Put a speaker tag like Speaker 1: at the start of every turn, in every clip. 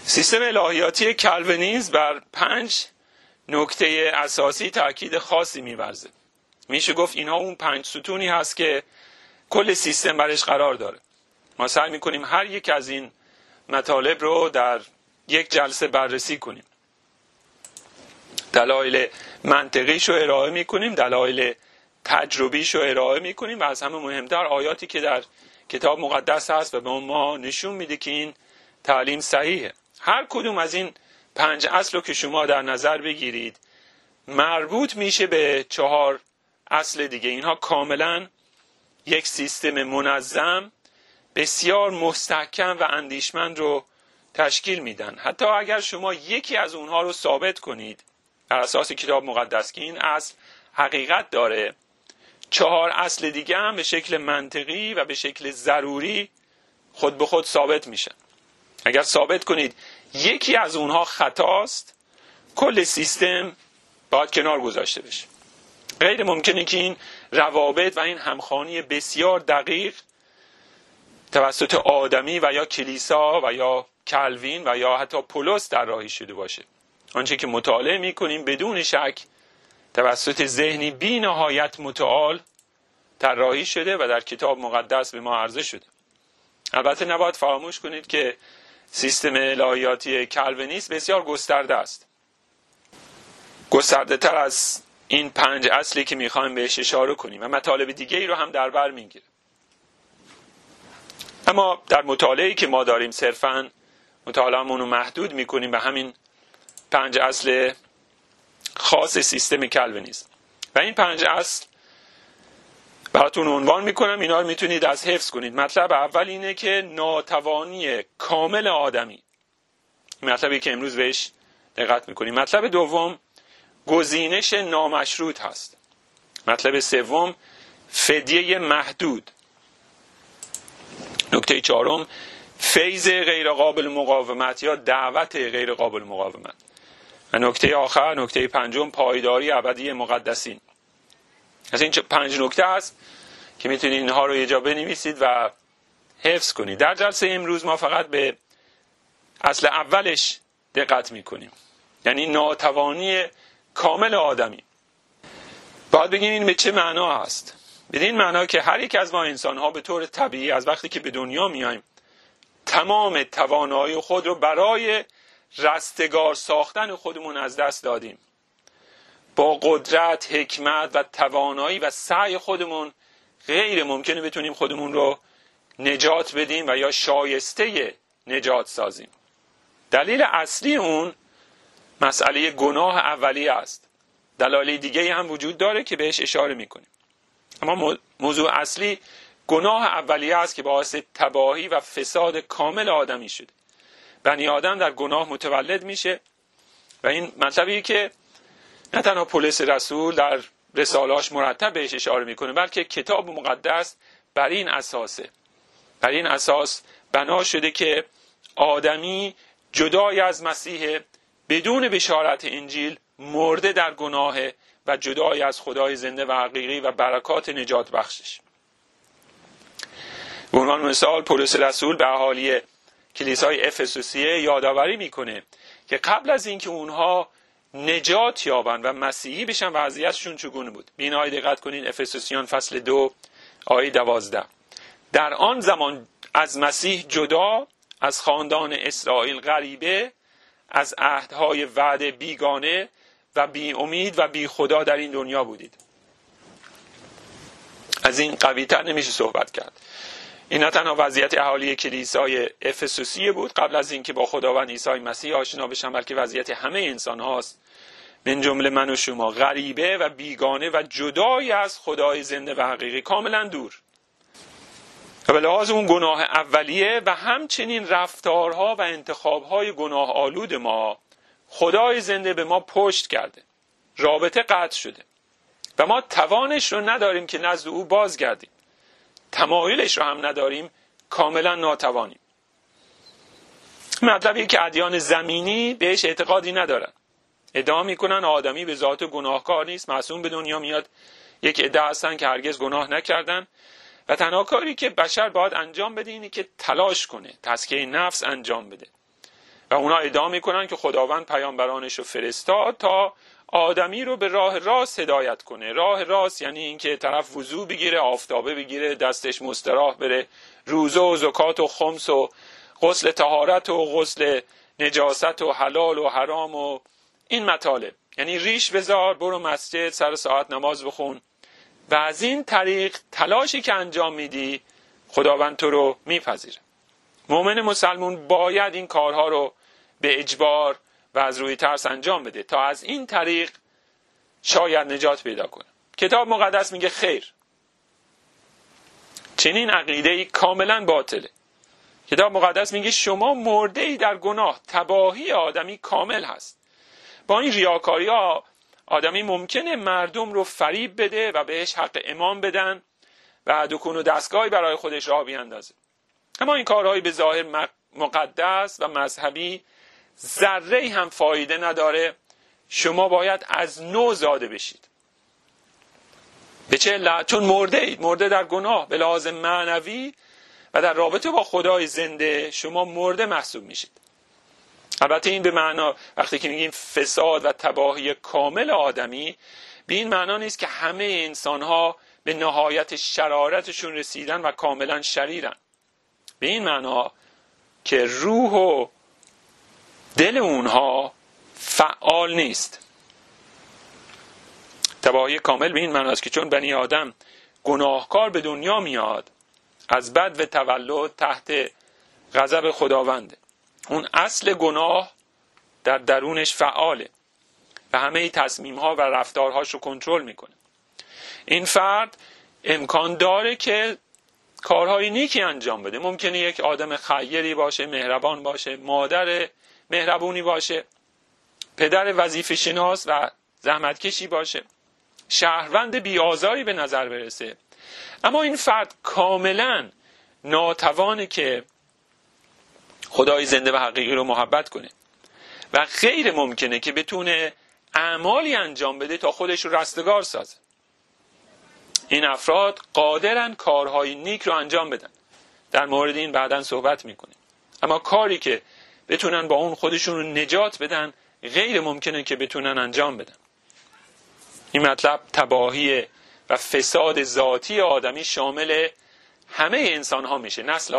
Speaker 1: سیستم الهیاتی کالوینیسم بر 5 نکته اساسی تاکید خاصی می‌ورزه. میشه گفت اینها اون 5 ستونی هست که کل سیستم برش قرار داره. ما سعی می‌کنیم هر یک از این مطالب رو در یک جلسه بررسی کنیم. دلایل منطقیش رو ارائه می‌کنیم، دلایل تجربیش رو ارائه می‌کنیم و از همه مهمتر آیاتی که در کتاب مقدس هست و به ما نشون میده که این تعلیم صحیحه. هر کدوم از این 5 اصل رو که شما در نظر بگیرید مربوط میشه به 4 اصل دیگه. اینها کاملا یک سیستم منظم بسیار مستحکم و اندیشمند رو تشکیل میدن. حتی اگر شما یکی از اونها رو ثابت کنید بر اساس کتاب مقدس که این اصل حقیقت داره، 4 اصل دیگه هم به شکل منطقی و به شکل ضروری خود به خود ثابت میشن. اگر ثابت کنید یکی از اونها خطاست، کل سیستم باید کنار گذاشته بشه. غیر ممکنه که این روابط و این همخوانی بسیار دقیق توسط آدمی و یا کلیسا و یا کالوین و یا حتی پولس در راهی شده باشه. آنچه که مطالعه میکنیم بدون شک توسط ذهنی بی نهایت متعال طراحی شده و در کتاب مقدس به ما عرضه شده. البته نباید فراموش کنید که سیستم الهیاتی کالوینیسم بسیار گسترده است. گسترده تر از این 5 اصلی که میخوایم بهش اشاره کنیم و مطالب دیگه ای رو هم در بر میگیره. اما در مطالعه‌ای که ما داریم صرفاً مطالعه‌مون رو محدود میکنیم به همین 5 اصل خاص سیستم کالوینیسم. و این 5 اصل براتون عنوان میکنم، اینا رو میتونید از حفظ کنید. مطلب اول اینه که ناتوانی کامل آدمی، مطلبی که امروز بهش دقت میکنیم. مطلب دوم گزینش نامشروط هست. مطلب سوم فدیه محدود. نکته چهارم فیض غیر قابل مقاومت یا دعوت غیر قابل مقاومت. و نکته آخر، نکته پنجم پایداری ابدی مقدسین. از این 5 نکته هست که میتونید اینها رو یه جا بنویسید و حفظ کنید. در جلسه امروز ما فقط به اصل اولش دقت میکنیم، یعنی ناتوانی کامل آدمی. باید بگیم این به چه معنا هست؟ بدین معنا که هر یک از ما انسان ها به طور طبیعی از وقتی که به دنیا میایم تمام توانایی خود رو برای رستگار ساختن خودمون از دست دادیم. با قدرت، حکمت و توانایی و سعی خودمون غیر ممکنه بتونیم خودمون رو نجات بدیم و یا شایسته نجات سازیم. دلیل اصلی اون مسئله گناه اولیه است. دلایل دیگه هم وجود داره که بهش اشاره میکنیم. اما موضوع اصلی گناه اولیه است که باعث تباهی و فساد کامل آدمی شده. بنی آدم در گناه متولد میشه و این مطلبی که نه تنها پولس رسول در رسالاش مرتب بهش اشاره میکنه، بلکه کتاب مقدس بر این اساس بنا شده که آدمی جدای از مسیح بدون بشارت انجیل مرده در گناه و جدای از خدای زنده و حقیقی و برکات نجات بخشش. به عنوان مثال پولس رسول به اهالی کلیسای افسوسیه یادآوری میکنه که قبل از اینکه اونها نجات یابن و مسیحی بشن وضعیتشون چگونه بود. به این آیه دقت کنین، افسوسیان فصل 2 آیه 12. در آن زمان از مسیح جدا، از خاندان اسرائیل غریبه، از عهدهای وعده بیگانه و بی امید و بی خدا در این دنیا بودید. از این قوی‌تر نمیشه صحبت کرد. این نه تنها وضعیت اهالی کلیسای افسوسیه بود قبل از اینکه با خداوند عیسی مسیح آشنا بشن، بلکه وضعیت همه انسان هاست، من جمله من و شما، غریبه و بیگانه و جدای از خدای زنده و حقیقی، کاملا دور. و به لحاظ اون گناه اولیه و همچنین رفتارها و انتخابهای گناه آلود ما، خدای زنده به ما پشت کرده، رابطه قطع شده و ما توانش رو نداریم که نزد او بازگردیم، تمایلش رو هم نداریم، کاملا ناتوانیم. مطلبی که ادیان زمینی بهش اعتقادی ندارن، ادعا میکنن آدمی به ذات گناهکار نیست، معصوم به دنیا میاد. یک عده هستن که هرگز گناه نکردن و تنها کاری که بشر باید انجام بده اینه که تلاش کنه، تزکیه نفس انجام بده و اونا ادعا میکنن که خداوند پیامبرانش رو فرستاد تا آدمی رو به راه راست هدایت کنه. راه راست یعنی اینکه طرف وضو بگیره، آفتابه بگیره، دستش مستراح بره، روزه و زکات و خمس و غسل طهارت و غسل نجاست و حلال و حرام و این مطالب، یعنی ریش بذار، برو مسجد، سر ساعت نماز بخون و از این طریق تلاشی که انجام میدی خداوند تو رو میپذیره. مؤمن مسلمون باید این کارها رو به اجبار و از روی ترس انجام بده تا از این طریق شاید نجات پیدا کنه. کتاب مقدس میگه خیر، چنین عقیده‌ای کاملا باطله. کتاب مقدس میگه شما مرده‌ای در گناه، تباهی آدمی کامل هست. با این ریاکاری ها آدمی ممکنه مردم رو فریب بده و بهش حق امام بدن و دکون و دستگاهی برای خودش راه بیاندازه. اما این کارهایی به ظاهر مقدس و مذهبی ذره هم فایده نداره. شما باید از نو زاده بشید. به چه علت؟ چون مرده اید، مرده در گناه. به لحاظ معنوی و در رابطه با خدای زنده شما مرده محسوب میشید. البته این به معنا وقتی که میگیم فساد و تباهی کامل آدمی، به این معنا نیست که همه انسان‌ها به نهایت شرارتشون رسیدن و کاملا شریرن. به این معنا که روح و دل اونها فعال نیست. تباهی کامل به این معنا است که چون بنی آدم گناهکار به دنیا میاد، از بد و تولد تحت غضب خداونده. اون اصل گناه در درونش فعاله و همه تصمیم‌ها و رفتارهاش رو کنترل میکنه. این فرد امکان داره که کارهای نیکی انجام بده. ممکنه یک آدم خیری باشه، مهربان باشه، مادر مهربونی باشه، پدر وظیفه شناس و زحمتکشی باشه، شهروند بی‌آزاری به نظر برسه. اما این فرد کاملا ناتوانه که خدای زنده و حقیقی رو محبت کنه و غیر ممکنه که بتونه اعمالی انجام بده تا خودش رو رستگار سازه. این افراد قادرن کارهای نیک رو انجام بدن. در مورد این بعداً صحبت میکنیم. اما کاری که بتونن با اون خودشون رو نجات بدن غیر ممکنه که بتونن انجام بدن. این مطلب تباهی و فساد ذاتی آدمی شامل همه انسان ها میشه. نسل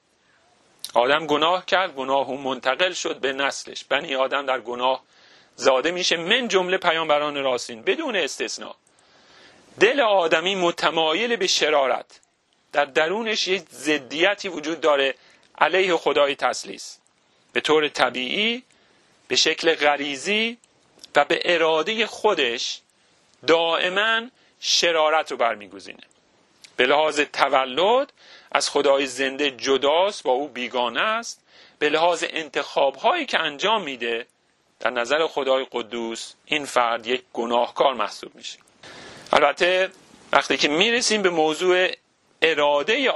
Speaker 1: آدم گناه کرد، گناه اون منتقل شد به نسلش. بنی آدم در گناه زاده میشه، من جمله پیامبران راستین بدون استثناء. دل آدمی متمایل به شرارت، در درونش یک ضدیتی وجود داره علیه خدای تثلیث، به طور طبیعی، به شکل غریزی و به اراده خودش دائما شرارت رو برمیگزینه. به لحاظ تولد از خدای زنده جداست، با او بیگانه است. به لحاظ انتخاب‌هایی که انجام میده در نظر خدای قدوس این فرد یک گناهکار محسوب میشه. البته وقتی که میرسیم به موضوع اراده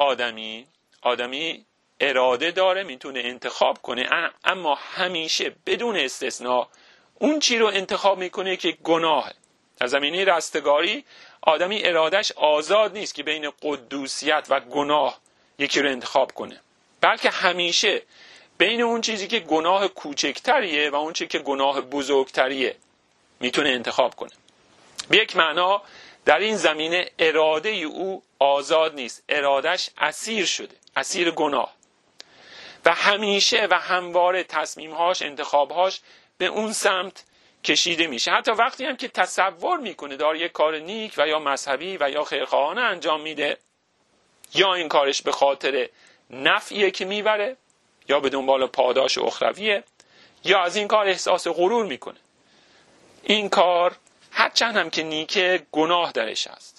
Speaker 1: آدمی اراده داره، میتونه انتخاب کنه، اما همیشه بدون استثناء اون چی رو انتخاب میکنه که گناهه. در زمینه رستگاری آدمی ارادش آزاد نیست که بین قدوسیت و گناه یکی رو انتخاب کنه، بلکه همیشه بین اون چیزی که گناه کوچکتریه و اون چیزی که گناه بزرگتریه میتونه انتخاب کنه. به یک معنا در این زمینه اراده او آزاد نیست، ارادش اسیر شده، اسیر گناه، و همیشه و همواره تصمیمهاش، انتخابهاش به اون سمت کشیده میشه. حتی وقتی هم که تصور میکنه داره یک کار نیک و یا مذهبی و یا خیرخواهانه انجام میده، یا این کارش به خاطر نفعیه که میبره، یا به دنبال پاداش اخرویه، یا از این کار احساس غرور میکنه. این کار هرچند هم که نیکه گناه درش هست.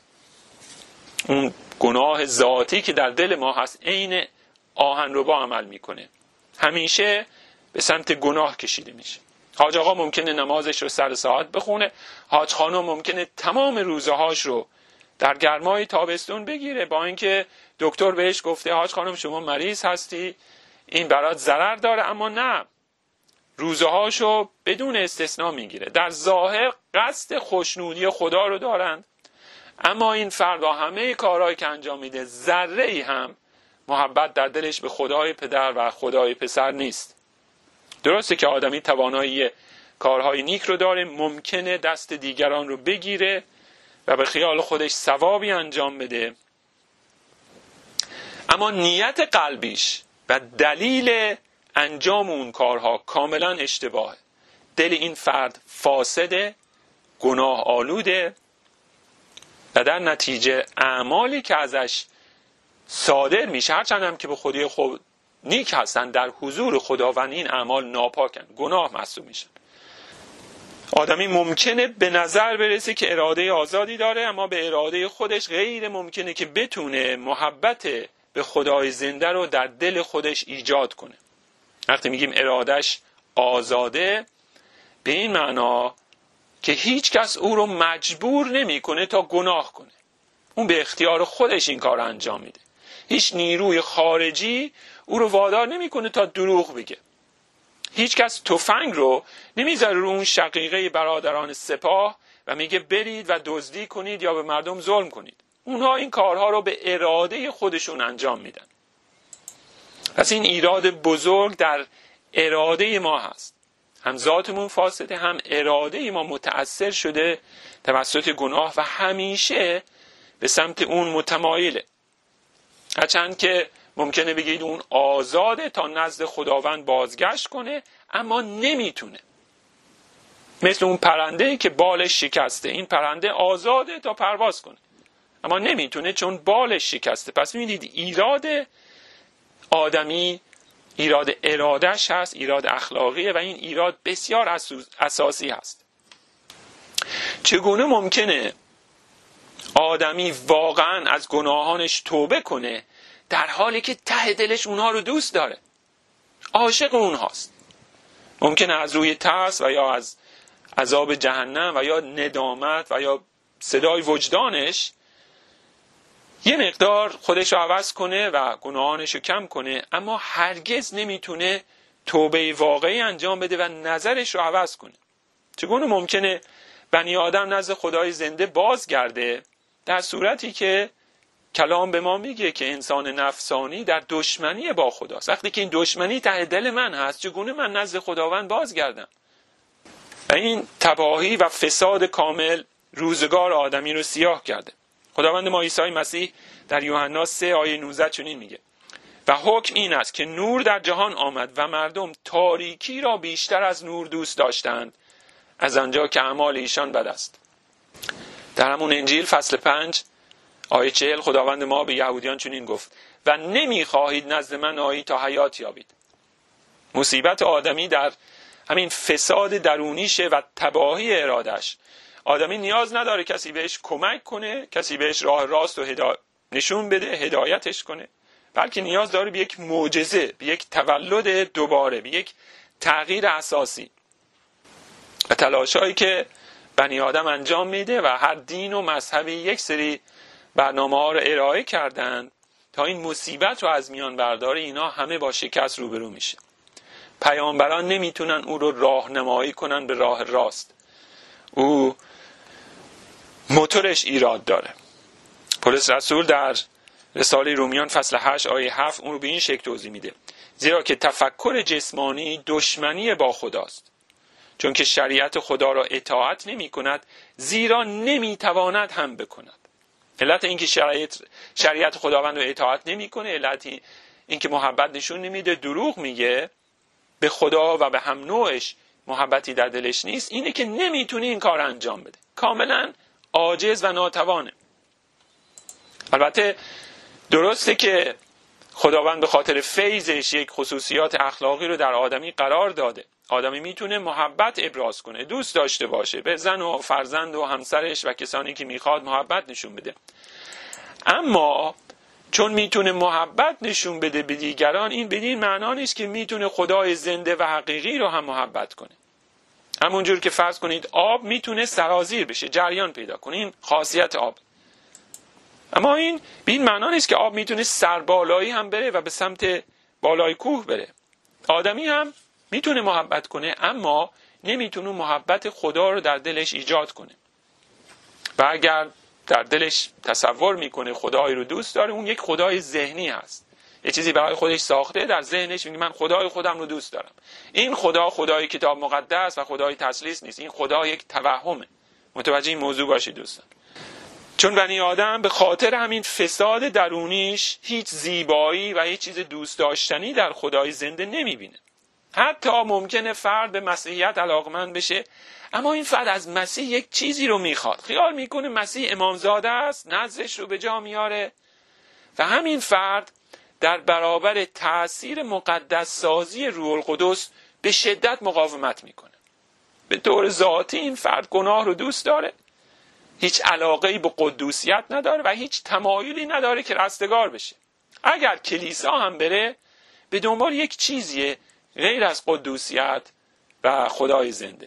Speaker 1: اون گناه ذاتی که در دل ما هست عین آهنربا عمل میکنه، همیشه به سمت گناه کشیده میشه. حاج آقا ممکنه نمازش رو سر ساعت بخونه، حاج خانم ممکنه تمام روزهاش رو در گرمای تابستون بگیره، با اینکه دکتر بهش گفته حاج خانم شما مریض هستی، این برات ضرر داره، اما نه، روزهاشو بدون استثناء میگیره. در ظاهر قصد خوشنودی خدا رو دارند، اما این فرد با همه کارهایی که انجام میده ذره‌ای هم محبت در دلش به خدای پدر و خدای پسر نیست. درسته که آدمی توانایی کارهای نیک رو داره، ممکنه دست دیگران رو بگیره و به خیال خودش ثوابی انجام بده، اما نیت قلبیش و دلیل انجام اون کارها کاملا اشتباهه. دل این فرد فاسده، گناه آلوده و در نتیجه اعمالی که ازش صادر میشه، هرچند هم که به خودی خود نیک هستن، در حضور خداوند این اعمال ناپاکن، گناه محسوب میشن. آدمی ممکنه به نظر برسه که اراده آزادی داره، اما به اراده خودش غیر ممکنه که بتونه محبت به خدای زنده رو در دل خودش ایجاد کنه. وقتی میگیم ارادش آزاده، به این معنا که هیچ کس او رو مجبور نمیکنه تا گناه کنه. اون به اختیار خودش این کار انجام میده. هیچ نیروی خارجی او رو وادار نمیکنه تا دروغ بگه. هیچ کس تفنگ رو نمیذاره رو اون شقیقه برادران سپاه و میگه برید و دزدی کنید یا به مردم ظلم کنید. اونها این کارها رو به اراده خودشون انجام میدن. پس این ایراد بزرگ در اراده ما هست. هم ذاتمون فاسده، هم اراده ما متأثر شده توسط گناه و همیشه به سمت اون متمایله. هرچند که ممکنه بگید اون آزاده تا نزد خداوند بازگشت کنه، اما نمیتونه. مثل اون پرنده‌ای که بالش شکسته، این پرنده آزاده تا پرواز کنه اما نمیتونه چون بالش شکسته. پس می‌بینید ایراد آدمی ایراد ارادش هست، ایراد اخلاقیه و این ایراد بسیار اساسی هست. چگونه ممکنه آدمی واقعا از گناهانش توبه کنه در حالی که ته دلش اونها رو دوست داره، عاشق اونهاست؟ ممکنه از روی ترس و یا از عذاب جهنم و یا ندامت و یا صدای وجدانش یه مقدار خودش رو عوض کنه و گناهانش رو کم کنه، اما هرگز نمیتونه توبه واقعی انجام بده و نظرش رو عوض کنه. چگونه ممکنه بنی آدم نزد خدای زنده بازگرده در صورتی که کلام به ما میگه که انسان نفسانی در دشمنی با خداست؟ وقتی که این دشمنی ته دل من هست، چگونه من نزد خداوند بازگردم؟ و این تباهی و فساد کامل روزگار آدمی رو سیاه کرده. خداوند ما عیسی مسیح در یوحنا 3 آیه 19 چنین میگه: و حکم این است که نور در جهان آمد و مردم تاریکی را بیشتر از نور دوست داشتند، از آنجا که اعمال ایشان بد است. در همون انجیل فصل 5 آیه 40 خداوند ما به یهودیان چنین گفت: و نمیخواهید نزد من آیید تا حیات یابید. مصیبت آدمی در همین فساد درونیشه و تباهی ارادش. آدمی نیاز نداره کسی بهش کمک کنه، کسی بهش راه راست و نشون بده، هدایتش کنه، بلکه نیاز داره به یک معجزه، به یک تولد دوباره، به یک تغییر اساسی. و تلاشایی که بنی آدم انجام میده و هر دین و مذهبی یک سری برنامه ها رو ارائه کردن تا این مصیبت رو از میان برداره، اینا همه با شکست روبرو میشه. پیامبران نمیتونن او رو راهنمایی کنن به راه راست. او موتورش ایراد داره. پولس رسول در رساله رومیان فصل 8 آیه 7 اون رو به این شکل توضیح میده: زیرا که تفکر جسمانی دشمنی با خداست، چون که شریعت خدا را اطاعت نمی کند، زیرا نمی تواند هم بکند. علت اینکه شریعت خداوند رو اطاعت نمی کنه، علت اینکه محبت نشون نمیده، دروغ میگه، به خدا و به هم نوعش محبتی در دلش نیست، اینه که نمیتونه این کار انجام بده. کاملا عاجز و ناتوانه. البته درسته که خداوند به خاطر فیضش یک خصوصیات اخلاقی رو در آدمی قرار داده. آدمی میتونه محبت ابراز کنه، دوست داشته باشه، به زن و فرزند و همسرش و کسانی که میخواد محبت نشون بده. اما چون میتونه محبت نشون بده به دیگران، این بدین معنا نیست که میتونه خدای زنده و حقیقی رو هم محبت کنه. همونجور که فرض کنید آب میتونه سرازیر بشه، جریان پیدا کنه، این خاصیت آب. اما این به این معنا نیست که آب میتونه سربالایی هم بره و به سمت بالای کوه بره. آدمی هم میتونه محبت کنه، اما نمیتونه محبت خدا رو در دلش ایجاد کنه. و اگر در دلش تصور میکنه خدایی رو دوست داره، اون یک خدای ذهنی هست، یه چیزی برای خودش ساخته، در ذهنش میگه من خدای خودم رو دوست دارم. این خدا خدای کتاب مقدس و خدای تثلیث نیست، این خدا یک توهمه. متوجه این موضوع باشید دوستان. چون بنی آدم به خاطر همین فساد درونیش هیچ زیبایی و هیچ چیز دوست داشتنی در خدای زنده نمیبینه. حتی ممکنه فرد به مسیحیت علاقمند بشه، اما این فرد از مسیح یک چیزی رو میخواد، خیال میکنه مسیح امامزاده است، نذرش رو به جا میاره و همین فرد در برابر تأثیر مقدس سازی روح القدس به شدت مقاومت میکنه. به طور ذاتی این فرد گناه رو دوست داره، هیچ علاقه‌ای به قدوسیت نداره و هیچ تمایلی نداره که رستگار بشه. اگر کلیسا هم بره به دنبال یک چیزیه غیر از قدوسیت و خدای زنده.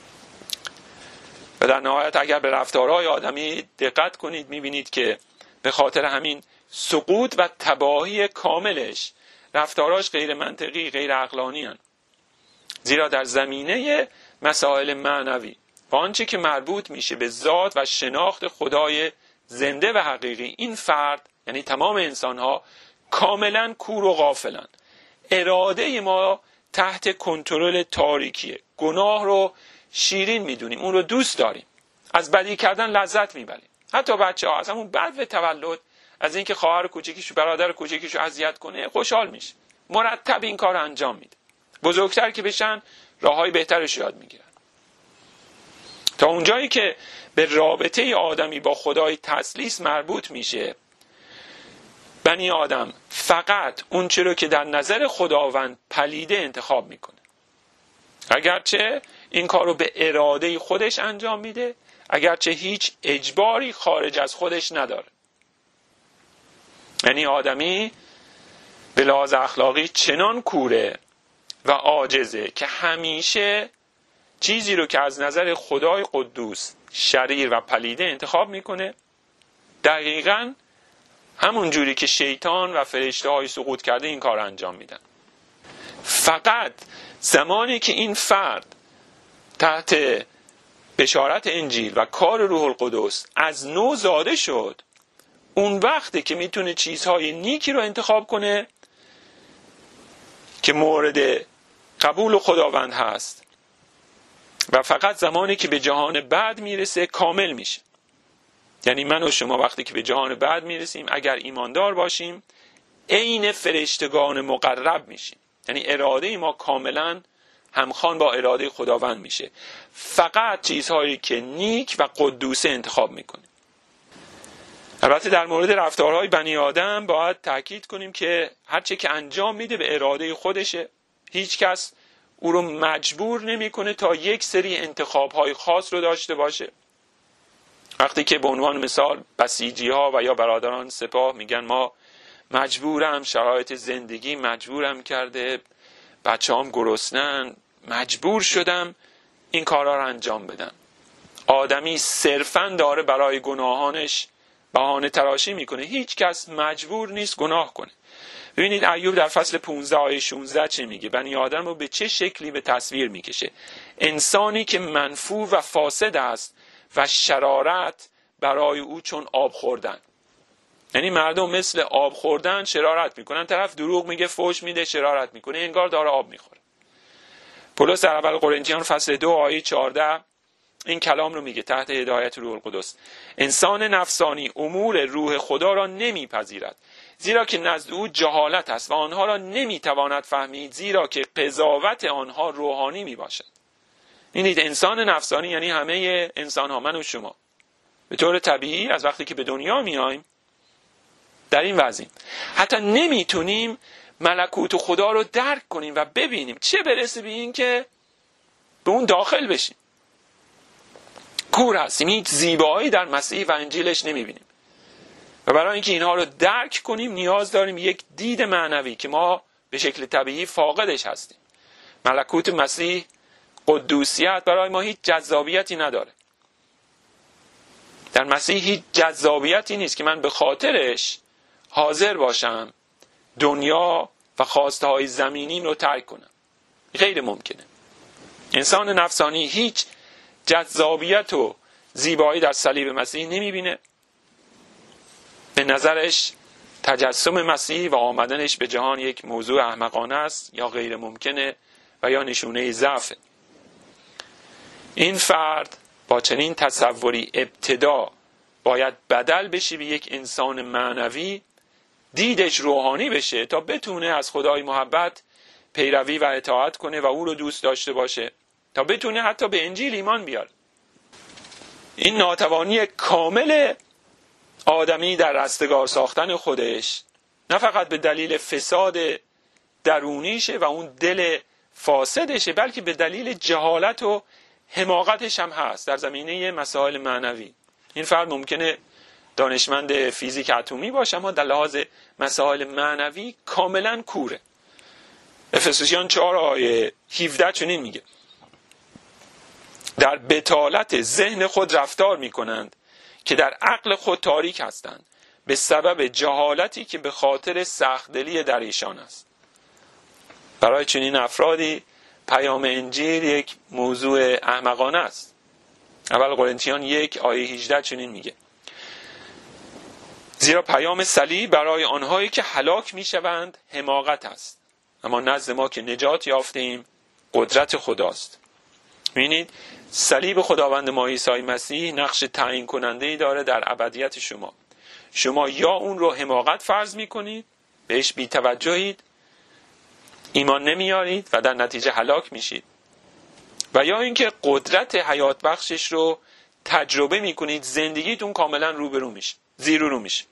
Speaker 1: و در نهایت اگر به رفتارهای آدمی دقت کنید میبینید که به خاطر همین سقوط و تباهی کاملش رفتاراش غیر منطقی، غیر عقلانی هستند. زیرا در زمینه مسائل معنوی و آنچه که مربوط میشه به ذات و شناخت خدای زنده و حقیقی، این فرد یعنی تمام انسانها کاملا کور و غافلن. اراده ما تحت کنترل تاریکیه. گناه رو شیرین میدونیم، اون رو دوست داریم، از بدی کردن لذت میبریم. حتی بچه‌ها از همون بعد تولد از اینکه خواهر کوچیکیشو برادر کوچیکیشو اذیت کنه خوشحال میشه، مرتب این کار انجام میده. بزرگتر که بشن راههای بهترش یاد میگیرن. تا اونجایی که به رابطه آدمی با خدای تثلیث مربوط میشه، بنی آدم فقط اون چیزی که در نظر خداوند پلیده انتخاب میکنه، اگرچه این کارو به اراده خودش انجام میده، اگرچه هیچ اجباری خارج از خودش نداره. یعنی آدمی به لحاظ اخلاقی چنان کوره و عاجزه که همیشه چیزی رو که از نظر خدای قدوس شریر و پلیده انتخاب میکنه، دقیقاً همون جوری که شیطان و فرشته های سقوط کرده این کار انجام میدن. فقط زمانی که این فرد تحت بشارت انجیل و کار روح القدس از نو زاده شد، اون وقته که میتونه چیزهای نیکی رو انتخاب کنه که مورد قبول خداوند هست و فقط زمانی که به جهان بعد میرسه کامل میشه. یعنی من و شما وقتی که به جهان بعد میرسیم اگر ایماندار باشیم عین فرشتگان مقرب میشیم، یعنی اراده ما کاملا همخوان با اراده خداوند میشه. فقط چیزهایی که نیک و قدوسه انتخاب میکنیم. البته در مورد رفتارهای بنی آدم باید تأکید کنیم که هرچه که انجام میده به اراده خودشه، هیچ کس او رو مجبور نمیکنه تا یک سری انتخابهای خاص رو داشته باشه. وقتی که به عنوان مثال بسیجی ها و یا برادران سپاه میگن ما مجبورم، شرایط زندگی مجبورم کرده، بچه‌هام گرسنن، مجبور شدم این کارا رو انجام بدم. آدمی صرفاً داره برای گناهانش بهانه تراشی میکنه. هیچ کس مجبور نیست گناه کنه. ببینید ایوب در فصل 15 آیه 16 چه میگه؟ بنی آدم رو به چه شکلی به تصویر میکشه؟ انسانی که منفور و فاسد است و شرارت برای او چون آب خوردن. یعنی مردم مثل آب خوردن شرارت میکنن. طرف دروغ میگه، فحش میده، شرارت میکنه، انگار داره آب میخوره. پولس در اول قرنتیان فصل 2 آیه 14 این کلام رو میگه تحت هدایت روح القدس: انسان نفسانی امور روح خدا را نمیپذیرد، زیرا که نزد او جهالت است و آنها را نمیتواند فهمید، زیرا که قضاوت آنها روحانی میباشد. اینید انسان نفسانی یعنی همه انسان ها، من و شما به طور طبیعی از وقتی که به دنیا میایم در این وضعیم. حتی نمیتونیم ملکوت خدا رو درک کنیم و ببینیم، چه برسه به این که به اون داخل بشیم. کور هستیم، هیچ زیبایی در مسیح و انجیلش نمیبینیم و برای اینکه اینها رو درک کنیم نیاز داریم یک دید معنوی که ما به شکل طبیعی فاقدش هستیم. ملکوت مسیح، قدوسیت برای ما هیچ جذابیتی نداره. در مسیح هیچ جذابیتی نیست که من به خاطرش حاضر باشم دنیا و خواسته های زمینیم رو ترک کنم. غیر ممکنه. انسان نفسانی هیچ جذابیت و زیبایی در صلیب مسیح نمیبینه. به نظرش تجسم مسیح و آمدنش به جهان یک موضوع احمقانه است یا غیر ممکنه و یا نشونه ضعف. این فرد با چنین تصوری ابتدا باید بدل بشه به یک انسان معنوی، دیدش روحانی بشه تا بتونه از خدای محبت پیروی و اطاعت کنه و او رو دوست داشته باشه، تا بتونه حتی به انجیل ایمان بیاره. این ناتوانی کامل آدمی در رستگار ساختن خودش نه فقط به دلیل فساد درونیشه و اون دل فاسدشه، بلکه به دلیل جهالت و حماقتش هم هست در زمینه مسائل معنوی. این فرد ممکنه دانشمند فیزیک اتمی باشه اما در لحاظ مسائل معنوی کاملا کوره. افسوسیان 4 آیه 17 چنین میگه: در بتالت ذهن خود رفتار میکنند که در عقل خود تاریک هستند به سبب جهالتی که به خاطر سخت‌دلی در ایشان است. برای چنین افرادی پیام انجیل یک موضوع احمقانه است. اول قرنتیان 1 آیه 18 چنین میگه: زیرا پیام صلیب برای آنهایی که هلاک میشوند حماقت است، اما نزد ما که نجات یافتیم قدرت خداست. می‌بینید صلیب خداوند ما عیسی مسیح نقش تعیین کننده‌ای داره در ابدیت شما. شما یا اون رو حماقت فرض میکنید، بهش بی‌توجهید، ایمان نمیارید و در نتیجه هلاک میشید، و یا اینکه قدرت حیات بخشش رو تجربه میکنید، زندگیتون کاملا روبرو میشه، زیرو رو میشه.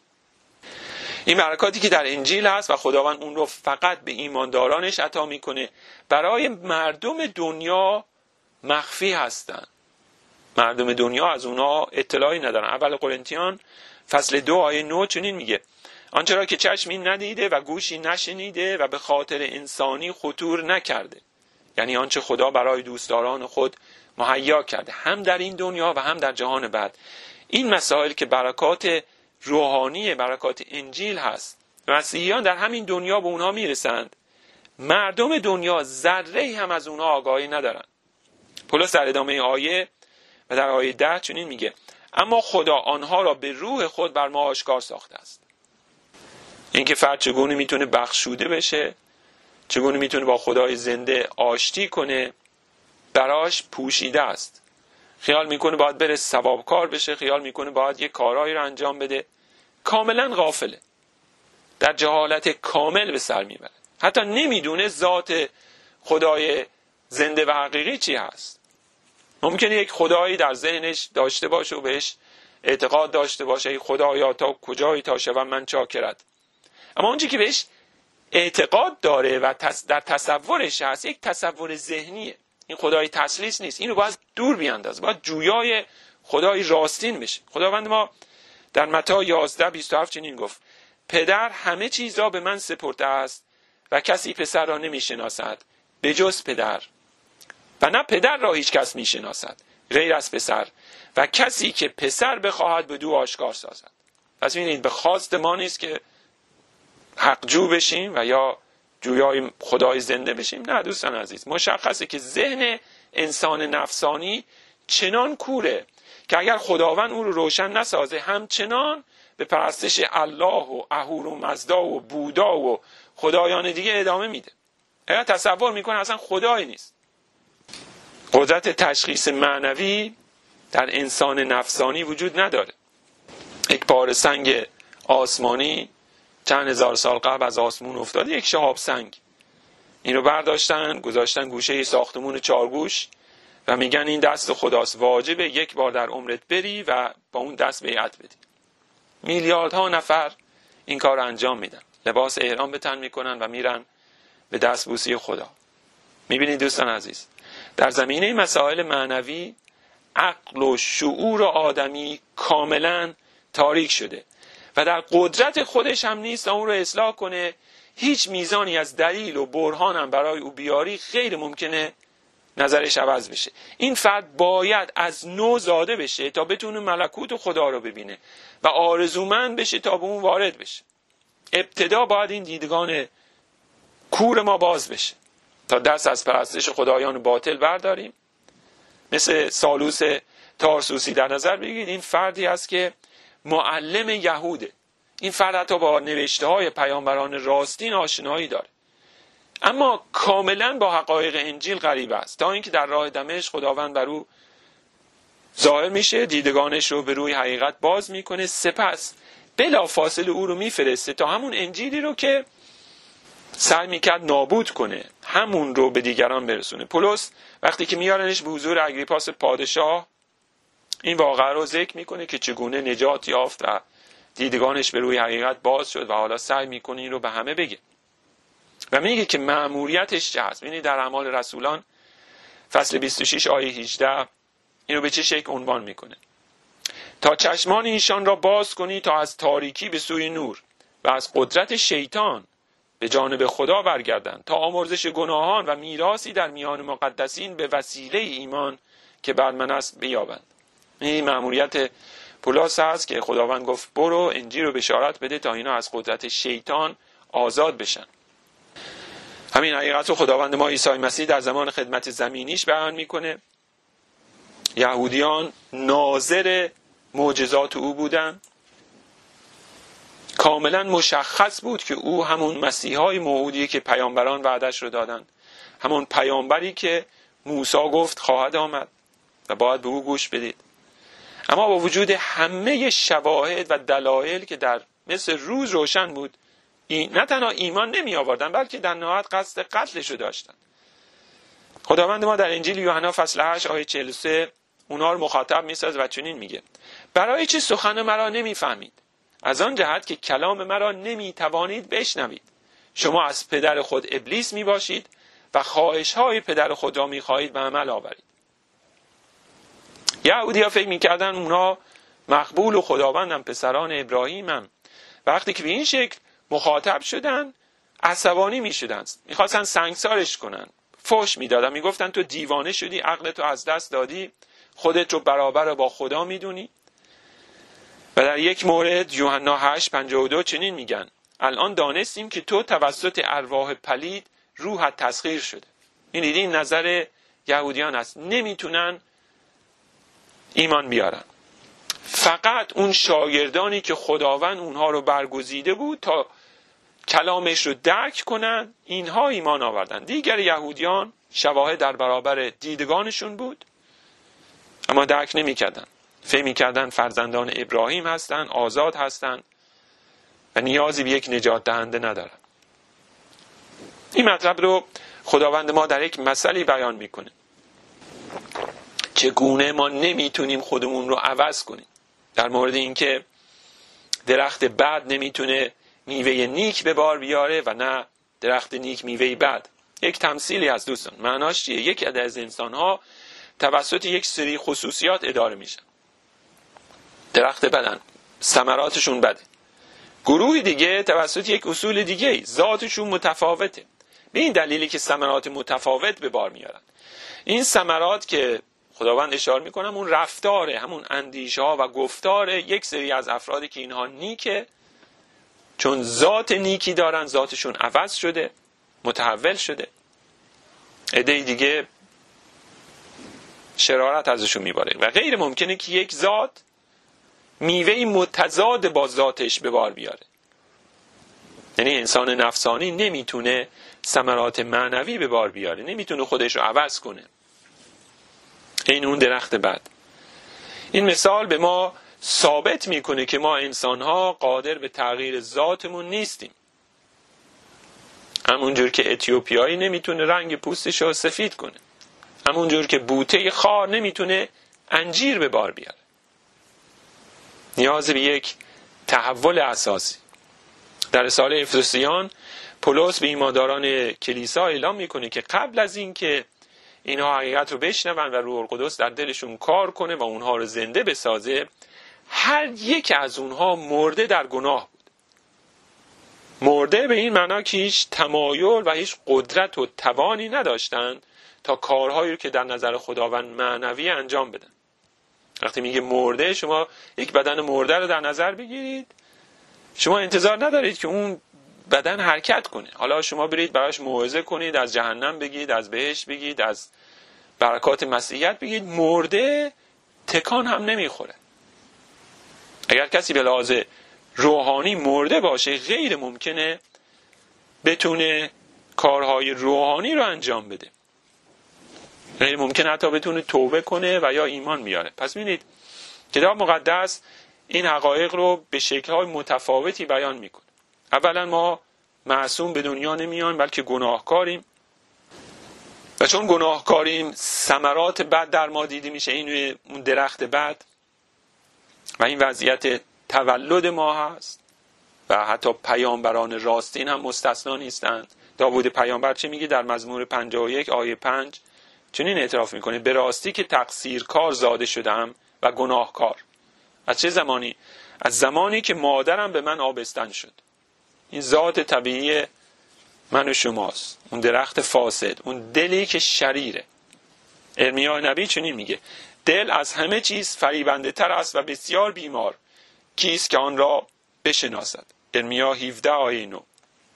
Speaker 1: این برکاتی که در انجیل هست و خداوند اون رو فقط به ایماندارانش عطا میکنه، برای مردم دنیا مخفی هستن. مردم دنیا از اونا اطلاعی ندارن. اول قرنتیان فصل 2 آیه 9 چنین میگه: آنچه را که چشمی ندیده و گوشی نشنیده و به خاطر انسانی خطور نکرده، یعنی آنچه خدا برای دوستداران خود مهیا کرده، هم در این دنیا و هم در جهان بعد. این مسائل که برکات روحانی، برکات انجیل هست، مسیحیان در همین دنیا به اونها میرسند. مردم دنیا ذره هم از اونها آگاهی ندارن. پولس در ادامه آیه و در آیه 10 چنین میگه: اما خدا آنها را به روح خود بر ما آشکار ساخته است. اینکه فرد چگونه میتونه بخشوده بشه، چگونه میتونه با خدای زنده آشتی کنه، براش پوشیده است. خیال میکنه باید بره ثوابکار بشه، خیال میکنه باید یه کارهایی رو انجام بده، کاملا غافله، در جهالت کامل به سر میبره. حتی نمیدونه ذات خدای زنده و حقیقی چی هست. ممکنه یک خدایی در ذهنش داشته باشه و بهش اعتقاد داشته باشه: ای خدایا تا کجایی تا شوم من چاکرت. اما اونچه که بهش اعتقاد داره و در تصورش هست یک تصور ذهنیه. این خدای تسلیس نیست. اینو باید دور بیانداز، باید جویای خدای راستین بشه. خداوند ما در متی 11:27 چنین گفت: پدر همه چیز را به من سپرده است و کسی پسر را نمیشناسد به جز پدر، و نه پدر را هیچ کس میشناسد غیر از پسر، و کسی که پسر بخواهد به دو آشکار سازد. پس ببینید به خواست ما نیست که حق جو بشیم و یا جویای خدای زنده بشیم. نه دوستان عزیز، مشخصه که ذهن انسان نفسانی چنان کوره که اگر خداوند اون رو روشن نسازه، همچنان به پرستش الله و اهورامزدا و بودا و خدایان دیگه ادامه میده. اگر تصور میکنه اصلا خدایی نیست. قدرت تشخیص معنوی در انسان نفسانی وجود نداره. یک پاره سنگ آسمانی چند هزار سال قبل از آسمون افتاده، یک شهاب سنگ. این رو برداشتن گذاشتن گوشه ساختمون 4 گوش و میگن این دست خداست، واجبه یک بار در عمرت بری و با اون دست بیعت بدی. میلیاردها نفر این کار رو انجام میدن، لباس احرام به تن میکنن و میرن به دستبوسی خدا. میبینید دوستان عزیز، در زمینه مسائل معنوی عقل و شعور آدمی کاملا تاریک شده و در قدرت خودش هم نیست اون رو اصلاح کنه. هیچ میزانی از دلیل و برهان هم برای او بیاری خیلی ممکنه نظرش عوض بشه. این فرد باید از نو زاده بشه تا بتونه ملکوت خدا رو ببینه و آرزومند بشه تا به اون وارد بشه. ابتدا باید این دیدگان کور ما باز بشه تا دست از پرستش خدایان باطل برداریم. مثل سالوس تارسوسی در نظر بگیرید، این فردی است که معلم یهوده، این فرد حتی با نوشته های پیامبران راستین آشنایی داره، اما کاملا با حقایق انجیل غریب است. تا اینکه در راه دمشق خداوند بر او ظاهر میشه، دیدگانش رو به روی حقیقت باز میکنه، سپس بلافاصله او رو میفرسته تا همون انجیلی رو که سعی میکرد نابود کنه همون رو به دیگران برسونه. پولس وقتی که میارنش به حضور اگریپاس پادشاه این واقعه رو ذکر میکنه که چگونه نجات یافت و دیدگانش به روی حقیقت باز شد و حالا سعی میکنه این رو به همه بگه و میگه که مأموریتش چه هست. ببینید در اعمال رسولان فصل 26 آیه 18 اینو به چه شکل عنوان میکنه: تا چشمان ایشان را باز کنی تا از تاریکی به سوی نور و از قدرت شیطان به جانب خدا برگردند، تا آمرزش گناهان و میراثی در میان مقدسین به وسیله ایمان که بر من است بیابند. این مأموریت پولس است که خداوند گفت برو انجیل رو بشارت بده تا اینا از قدرت شیطان آزاد بشن. همین حقیقت رو خداوند ما عیسی مسیح در زمان خدمت زمینیش بیان میکنه. یهودیان ناظر معجزات او بودن، کاملا مشخص بود که او همون مسیحای موعودیه که پیامبران وعدش رو دادن، همون پیامبری که موسی گفت خواهد آمد و باید به او گوش بدید. اما با وجود همه شواهد و دلایل که در مثل روز روشن بود، نه تنها ایمان نمی آوردن بلکه در نهایت قصد قتلش رو داشتن. خداوند ما در انجیل یوحنا فصل 8 آیه 43 اونا رو مخاطب میسازه و چنین میگه: برای چه سخن مرا نمیفهمید؟ از آن جهت که کلام مرا نمیتوانید بشنوید. شما از پدر خود ابلیس میباشید و خواهش‌های پدر خود را میخواهید به عمل آورید. یهودی‌ها فکر میکردن اونا مقبول و خداوندم، پسران ابراهیمم. وقتی که به این شکل مخاطب شدن عصبانی میشدن، میخواستن سنگسارش کنن، فحش میدادن، میگفتن تو دیوانه شدی، عقلتو از دست دادی، خودت رو برابر با خدا میدونی. و در یک مورد یوحنا 8:52 چنین میگن: الان دانستیم که تو توسط ارواح پلید روحت تسخیر شده. این نظر یهودیان است، نمیتونن ایمان بیارن. فقط اون شاگردانی که خداوند اونها رو برگزیده بود تا کلامش رو درک کنن، اینها ایمان آوردن. دیگر یهودیان شواهد در برابر دیدگانشون بود اما درک نمی‌کردن. فکر می‌کردن فرزندان ابراهیم هستن، آزاد هستن و نیازی به یک نجات دهنده ندارن. این مطلب رو خداوند ما در یک مثلی بیان میکنه، چگونه ما نمیتونیم خودمون رو عوض کنیم. در مورد اینکه درخت بد نمیتونه میوه نیک به بار بیاره و نه درخت نیک میوه بد. یک تمثیلی از دوستان، معناش چیه؟ یک عده از انسان‌ها توسط یک سری خصوصیات اداره میشن. درخت بدن، ثمراتشون بده. گروه دیگه توسط یک اصول دیگه ذاتشون متفاوته. به این دلیلی که ثمرات متفاوت به بار میارن. این ثمرات که خداوند اشاره میکنه اون رفتاره، همون اندیشه ها و گفتار یک سری از افرادی که اینها نیکه، چون ذات نیکی دارن، ذاتشون عوض شده، متحول شده. عده دیگه شرارت ازشون میباره و غیر ممکنه که یک ذات میوهی متضاد با ذاتش به بار بیاره. یعنی انسان نفسانی نمیتونه ثمرات معنوی به بار بیاره، نمیتونه خودش رو عوض کنه. این اون درخت بد. این مثال به ما ثابت میکنه که ما انسان‌ها قادر به تغییر ذاتمون نیستیم. همونجور که اتیوپیایی نمیتونه رنگ پوستش رو سفید کنه، همونجور که بوته خار نمیتونه انجیر به بار بیاره. نیاز به یک تحول اساسی. در رساله افسوسیان پولس به ایمانداران کلیسا اعلام میکنه که قبل از این که اینها حقیقت رو بشنون و روح القدس در دلشون کار کنه و اونها رو زنده بسازه، هر یک از اونها مرده در گناه بود. مرده به این معنا که هیچ تمایل و هیچ قدرت و توانی نداشتن تا کارهایی رو که در نظر خداوند معنوی انجام بدن. وقتی میگه مرده، شما یک بدن مرده رو در نظر بگیرید، شما انتظار ندارید که اون بدن حرکت کنه. حالا شما برید براش موعظه کنید، از جهنم بگید، از بهشت بگید، از برکات مسیحیت بگید، مرده تکان هم نمیخوره. اگر کسی به لحاظ روحانی مرده باشه غیر ممکنه بتونه کارهای روحانی رو انجام بده. غیر ممکنه حتی بتونه توبه کنه و یا ایمان بیاره. پس ببینید کتاب مقدس این حقایق رو به شکل‌های متفاوتی بیان میکنه. اولا ما معصوم به دنیا نمیان بلکه گناهکاریم و چون گناهکاریم ثمرات بد در ما دیده میشه. این اون درخت بد و این وضعیت تولد ما هست و حتی پیامبران راستین هم مستثنا نیستند. داوود پیامبر چه میگه در مزمور 51 آیه 5؟ چنین اعتراف میکنه به راستی که تقصیرکار زاده شدم و گناهکار. از چه زمانی؟ از زمانی که مادرم به من آبستن شد. این ذات طبیعی من و شماست، اون درخت فاسد، اون دلی که شریره. ارمیا نبی چنین میگه دل از همه چیز فریبنده تر است و بسیار بیمار، کیست که آن را بشناسد؟ ارمیا 17 آیه 9.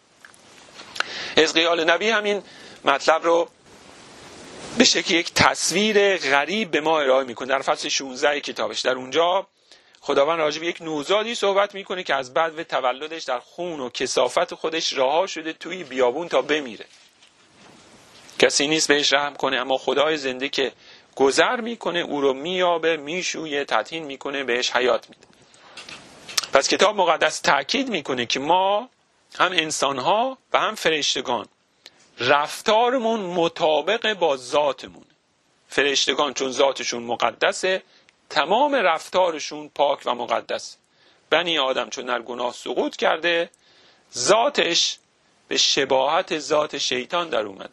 Speaker 1: حزقیال نبی همین مطلب رو به شکل یک تصویر غریب به ما ارائه میکنه در فصل 16 کتابش. در اونجا خداوند راجع به یک نوزادی صحبت میکنه که از بعد تولدش در خون و کثافت خودش رها شده توی بیابون تا بمیره. کسی نیست بهش رحم کنه، اما خدای زنده که گذر میکنه او رو میابه، میشویه، تطهین میکنه، بهش حیات میده. پس کتاب مقدس تأکید میکنه که ما هم انسانها و هم فرشتگان رفتارمون مطابق با ذاتمون. فرشتگان چون ذاتشون مقدسه تمام رفتارشون پاک و مقدس. بنی آدم چون در گناه سقوط کرده ذاتش به شباهت ذات شیطان در اومده.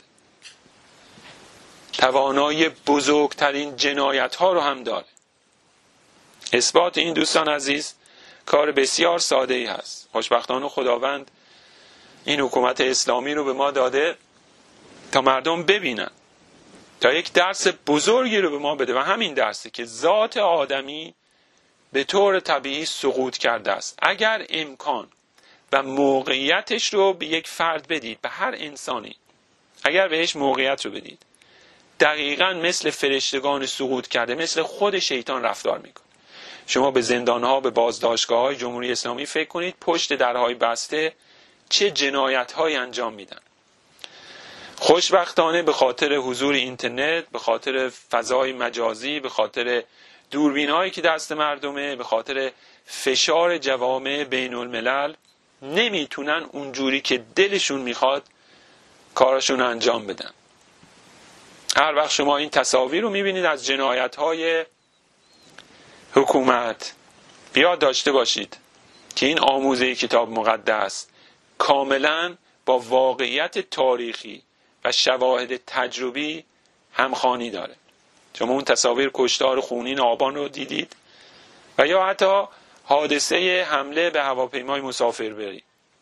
Speaker 1: توانایی بزرگترین جنایت ها رو هم داره. اثبات این دوستان عزیز کار بسیار ساده ای هست. خوشبختانه خداوند این حکومت اسلامی رو به ما داده تا مردم ببینن، تا یک درس بزرگی رو به ما بده و همین درسه که ذات آدمی به طور طبیعی سقوط کرده است. اگر امکان و موقعیتش رو به یک فرد بدید، به هر انسانی اگر بهش موقعیت رو بدید، دقیقاً مثل فرشتگان سقوط کرده، مثل خود شیطان رفتار میکنه. شما به زندانها، به بازداشتگاه‌های جمهوری اسلامی فکر کنید، پشت درهای بسته چه جنایت‌هایی انجام میدن. خوشبختانه به خاطر حضور اینترنت، به خاطر فضای مجازی، به خاطر دوربین‌هایی که دست مردمه، به خاطر فشار جوامع بین الملل نمیتونن اونجوری که دلشون میخواد کارشون انجام بدن. هر وقت شما این تصاویر رو میبینید از جنایت‌های حکومت، بیاد داشته باشید که این آموزه کتاب مقدس کاملا با واقعیت تاریخی و شواهد تجربی همخوانی داره. شما اون تصاویر کشتار خونین آبان رو دیدید و یا حتی حادثه حمله به هواپیمای مسافربری،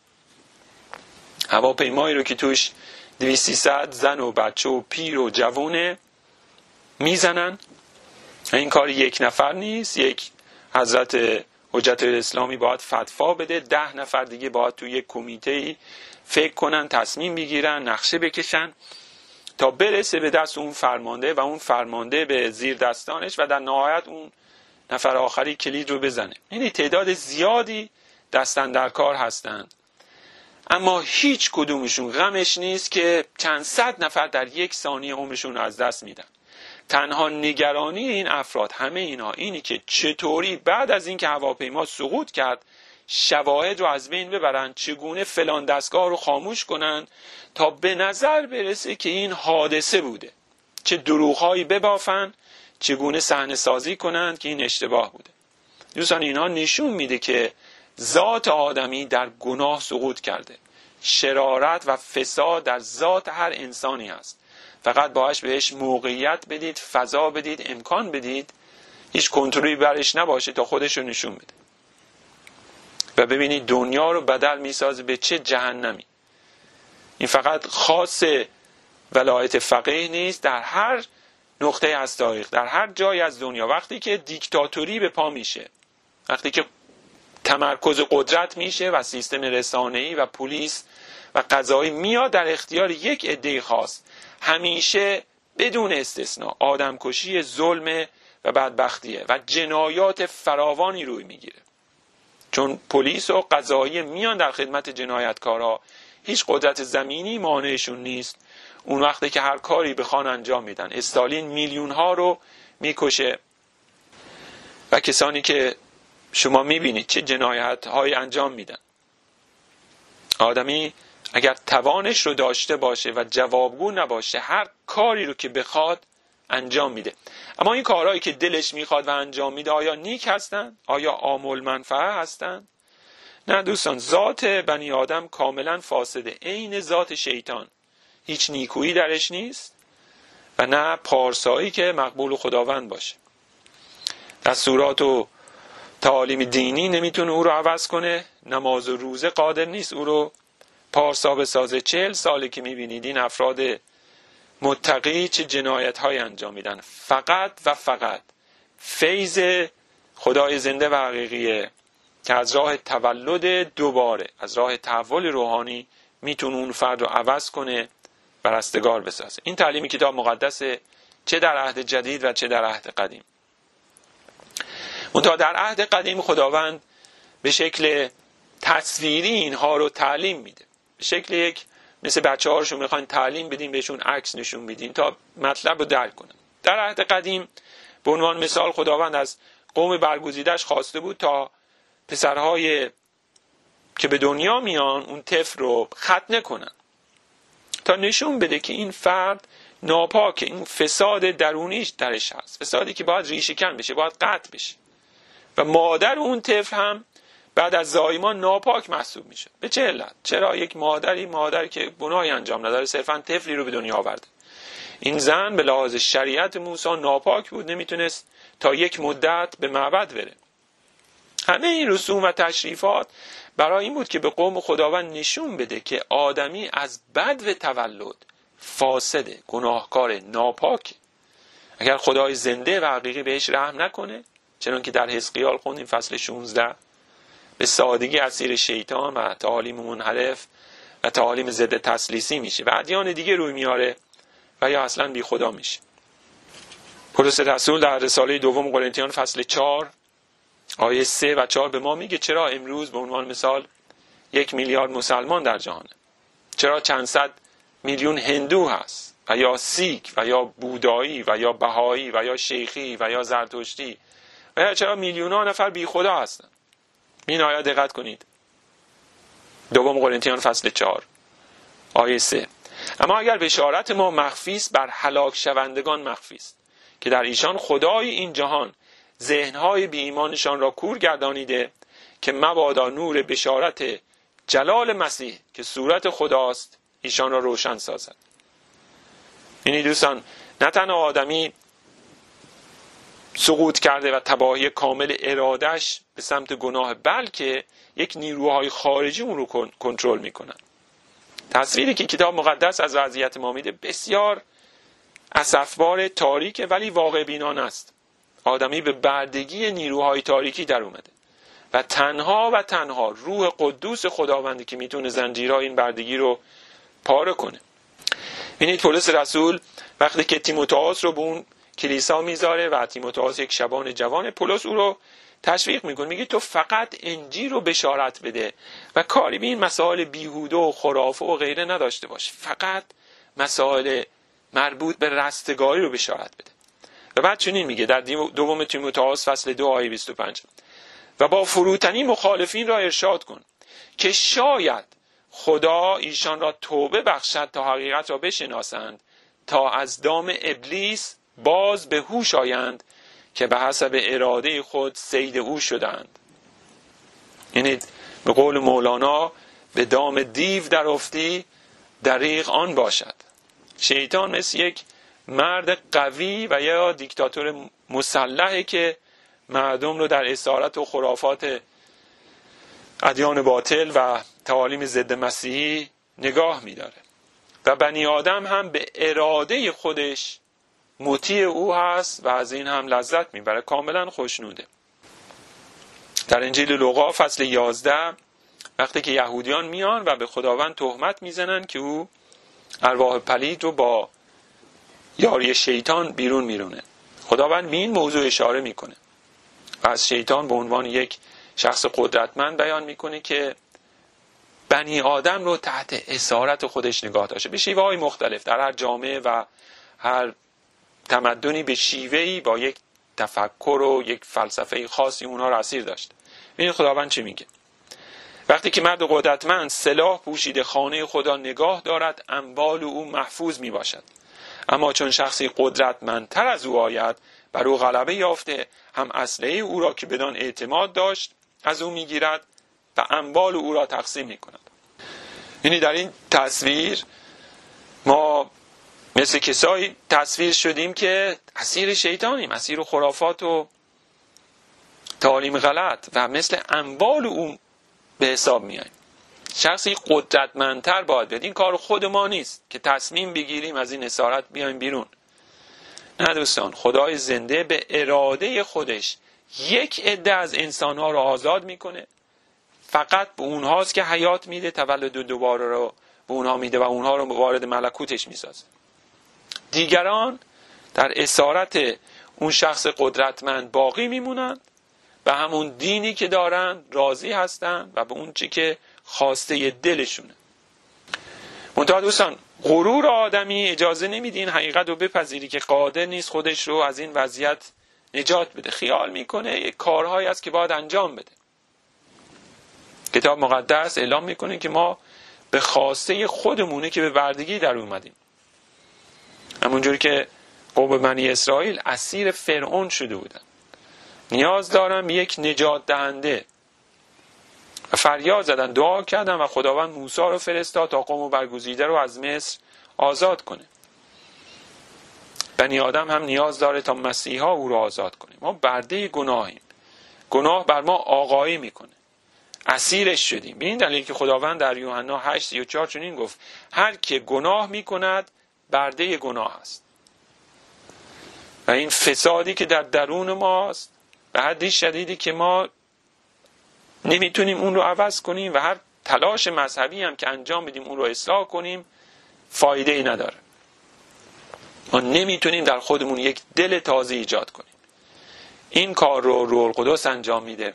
Speaker 1: هواپیمایی رو که توش 200-300 زن و بچه و پیر و جوونه میزنن. این کار یک نفر نیست. یک حضرت حجت الاسلامی باید فتوا بده، 10 نفر دیگه باید توی یک کمیته فکر کنن، تصمیم بگیرن، نقشه بکشن تا برسه به دست اون فرمانده و اون فرمانده به زیر دستانش و در نهایت اون نفر آخری کلید رو بزنه. یعنی تعداد زیادی دستن در کار هستند، اما هیچ کدومشون غمش نیست که چند صد نفر در یک ثانیه عمرشون از دست میدن. تنها نگرانی این افراد، همه اینا، اینی که چطوری بعد از اینکه هواپیما سقوط کرد شواهد رو از بین ببرن، چگونه فلان دستگاه رو خاموش کنن تا به نظر برسه که این حادثه بوده، چه دروغ‌هایی ببافن، چگونه صحنه سازی کنن که این اشتباه بوده. دوستان اینها نشون میده که ذات آدمی در گناه سقوط کرده. شرارت و فساد در ذات هر انسانی هست. فقط باید بهش موقعیت بدید، فضا بدید، امکان بدید، هیچ کنترلی برش نباشه تا خودش رو نشون بده. و ببینید دنیا رو بدل میسازه به چه جهنمی. این فقط خاص ولایت فقیه نیست، در هر نقطه از تاریخ، در هر جای از دنیا وقتی که دیکتاتوری به پا میشه، وقتی که تمرکز قدرت میشه و سیستم رسانه‌ای و پلیس و قضایی میاد در اختیار یک عده خاص، همیشه بدون استثناء آدمکشی، ظلم و بدبختیه و جنایات فراوانی روی میگیره. چون پلیس و قضایی میان در خدمت جنایتکارها، هیچ قدرت زمینی مانعشون نیست. اون وقتی که هر کاری بخوان انجام میدن. استالین میلیون ها رو میکشه و کسانی که شما میبینید چه جنایت های انجام میدن. آدمی اگر توانش رو داشته باشه و جوابگو نباشه، هر کاری رو که بخواد انجام میده. اما این کارهایی که دلش میخواد و انجام میده آیا نیک هستن؟ آیا عامل منفعه هستن؟ نه دوستان، ذات بنی آدم کاملا فاسده، عین ذات شیطان. هیچ نیکویی درش نیست و نه پارسایی که مقبول خداوند باشه. دستورات و تعالیم دینی نمیتونه او رو عوض کنه، نماز و روزه قادر نیست او رو پارسا بسازه. 40 ساله که میبینید این افراد متقی چه جنایت های انجام میدن. فقط و فقط فیض خدای زنده و حقیقیه که از راه تولد دوباره، از راه تحول روحانی میتونه اون فرد رو عوض کنه و رستگار بسازه. این تعلیم کتاب مقدسه، چه در عهد جدید و چه در عهد قدیم. منتها در عهد قدیم خداوند به شکل تصویری اینها رو تعلیم میده، به شکل یک مثل بچه هاشون میخواین تعلیم بدین بهشون عکس نشون میدین تا مطلب رو درک کنن. در عهد قدیم به عنوان مثال خداوند از قوم برگزیدش خواسته بود تا پسرهای که به دنیا میان اون طفل رو ختنه کنن، تا نشون بده که این فرد ناپاکه، این فساد درونیش درش هست، فسادی که باید ریشه‌کن بشه، باید قطع بشه. و مادر اون طفل هم بعد از زایمان ناپاک محسوب میشه. به چه علت؟ چرا یک مادری که گناهی انجام نداره صرفا طفلی رو به دنیا آورده. این زن به لحاظ شریعت موسی ناپاک بود، نمیتونست تا یک مدت به معبد بره. همه این رسوم و تشریفات برای این بود که به قوم خداوند نشون بده که آدمی از بدو تولد فاسده، گناهکار، ناپاک. اگر خدای زنده و حقیقی بهش رحم نکنه، چنان که در حزقیال خوندیم فصل 16، به سادگی اسیر شیطان و تعالیم منحرف و تعالیم ضد تثلیثی میشه و ادیان دیگه روی میاره و یا اصلا بی خدا میشه. پولس رسول در رساله دوم قرنتیان فصل 4 آیه 3 و 4 به ما میگه چرا امروز به عنوان مثال 1 میلیارد مسلمان در جهانه، چرا چند صد میلیون هندو هست و یا سیک و یا بودایی و یا بهایی و یا شیخی و یا زرتشتی و یا چرا میلیون ها نفر بی خدا هستن. این آیه دقت کنید، دوم قرنتیان فصل 4 آیه 3. اما اگر بشارت ما مخفی است، بر هلاک شوندگان مخفی است که در ایشان خدای این جهان ذهنهای بی ایمانشان را کور گردانیده که مبادا نور بشارت جلال مسیح که صورت خداست ایشان را روشن سازد. یعنی دوستان، نه تنها آدمی سقوط کرده و تباهی کامل ارادش به سمت گناه، بلکه یک نیروهای خارجی اون رو کنترل میکنن. تصویری که کتاب مقدس از وضعیت ما میده بسیار اسفبار، تاریکه ولی واقع بینانه است. آدمی به بردگی نیروهای تاریکی در اومده و تنها روح قدوس خداوندی که میتونه زنجیرهای این بردگی رو پاره کنه. ببینید پولس رسول وقتی که تیموتائوس رو به اون کلیسا میذاره و تیموتائوس یک شبان جوان، پولس او رو تشویق میکنه، میگه تو فقط انجیل رو بشارت بده و کاری به این مسائل بیهوده و خرافه و غیره نداشته باش، فقط مسائل مربوط به رستگاری رو بشارت بده. و بعد چنین میگه در دوم تیموتائوس فصل 2 آیه 25، و با فروتنی مخالفین را ارشاد کن که شاید خدا ایشان را توبه بخشد تا حقیقت را بشناسند، تا از دام ابلیس باز به هوش آیند که به حسب اراده خود صید او شدند. یعنی به قول مولانا به دام دیو در افتی دریغ آن باشد. شیطان مثل یک مرد قوی و یا دیکتاتور مسلحه که مردم رو در اسارت و خرافات ادیان باطل و تعالیم ضد مسیحی نگاه می‌داره و بنی آدم هم به اراده خودش مطیع او هست و از این هم لذت میبره، کاملا خوشنوده. در انجیل لوقا فصل 11 وقتی که یهودیان میان و به خداوند تهمت میزنن که او ارواح پلید رو با یاری شیطان بیرون میرونه، خداوند به این موضوع اشاره میکنه و از شیطان به عنوان یک شخص قدرتمند بیان میکنه که بنی آدم رو تحت اسارت خودش نگاه داشته، به شیوه‌های مختلف در هر جامعه و هر تمدنی به شیوهی با یک تفکر و یک فلسفه خاصی اونها رو اسیر داشت. ببینید خداوند چی میگه: وقتی که مرد قدرتمند سلاح پوشیده خانه خدا نگاه دارد، اموال او محفوظ می باشد. اما چون شخصی قدرتمندتر از او آید، بر او غلبه یافته، هم اسلحه او را که بدان اعتماد داشت از او می گیرد و اموال او را تقسیم می کند. یعنی در این تصویر ما مثل کسایی تصویر شدیم که اسیر شیطانیم، اسیر خرافات و تعالیم غلط و مثل اموال او به حساب میاییم. شخصی قدرتمندتر باید بیاد. این کار خود ما نیست که تصمیم بگیریم از این اسارت بیایم بیرون. نه دوستان، خدای زنده به اراده خودش یک عده از انسانها رو آزاد میکنه. فقط به اونهاست که حیات میده، تولد دوباره رو به اونها میده و اونها رو وارد ملکوتش میسازه. دیگران در اسارت اون شخص قدرتمند باقی میمونن، به همون دینی که دارن راضی هستن و به اون چی که خواسته دلشونه. منتها دوستان، غرور آدمی اجازه نمیده این حقیقت رو بپذیری که قادر نیست خودش رو از این وضعیت نجات بده. خیال میکنه یک کارهایی است که باید انجام بده. کتاب مقدس اعلام میکنه که ما به خواسته خودمونه که به بردگی در اومدیم. همونجوری که قوم بنی اسرائیل اسیر فرعون شده بودن، نیاز دارم یک نجات دهنده و فریاد زدن، دعا کردن و خداوند موسی رو فرستاد تا قوم برگزیده رو از مصر آزاد کنه. بنی آدم هم نیاز داره تا مسیحا او رو آزاد کنه. ما برده گناهیم، گناه بر ما آقایی میکنه، اسیرش شدیم. به این دلیل که خداوند در یوحنا 8:34 چنین گفت: هر که گناه میکند برده گناه است. و این فسادی که در درون ماست به حدی شدیدی که ما نمیتونیم اون رو عوض کنیم و هر تلاش مذهبی هم که انجام بدیم اون رو اصلاح کنیم فایده ای نداره. ما نمیتونیم در خودمون یک دل تازه ایجاد کنیم. این کار رو روح القدس انجام میده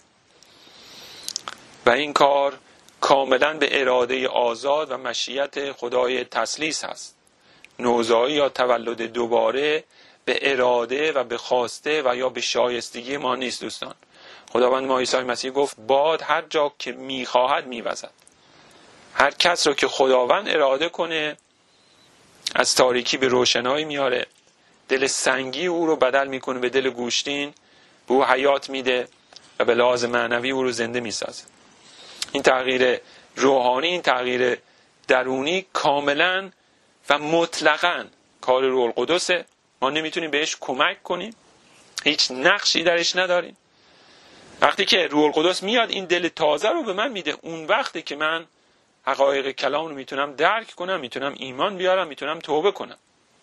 Speaker 1: و این کار کاملا به اراده آزاد و مشیت خدای تثلیث هست. نوزایی یا تولد دوباره به اراده و به خواسته و یا به شایستگی ما نیست دوستان. خداوند ما عیسی مسیح گفت باد هر جا که میخواهد میوزد. هر کس رو که خداوند اراده کنه از تاریکی به روشنایی میاره، دل سنگی او رو بدل میکنه به دل گوشتین، به او حیات میده و به لحاظ معنوی او رو زنده میسازه. این تغییر روحانی، این تغییر درونی کاملا و مطلقاً کار روح القدسه. ما نمیتونیم بهش کمک کنیم، هیچ نقشی درش نداریم. وقتی که روح القدس میاد این دل تازه رو به من میده، اون وقتی که من حقایق کلام رو میتونم درک کنم، میتونم ایمان بیارم، میتونم توبه کنم.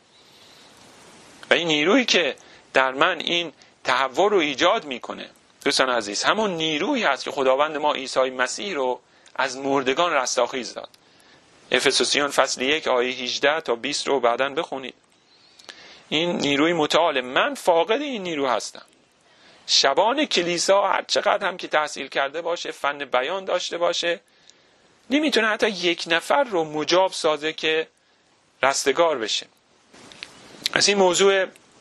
Speaker 1: و این نیرویی که در من این تحول رو ایجاد میکنه دوستان عزیز، همون نیرویی هست که خداوند ما عیسی مسیح رو از مردگان رستاخیز داد. افسوسیان فصل 1 آیه 18 تا 20 رو بعداً بخونید. این نیروی متعال، من فاقد این نیرو هستم. شبان کلیسا هر چقدر هم که تحصیل کرده باشه، فن بیان داشته باشه، نمیتونه حتی یک نفر رو مجاب سازه که رستگار بشه. از این موضوع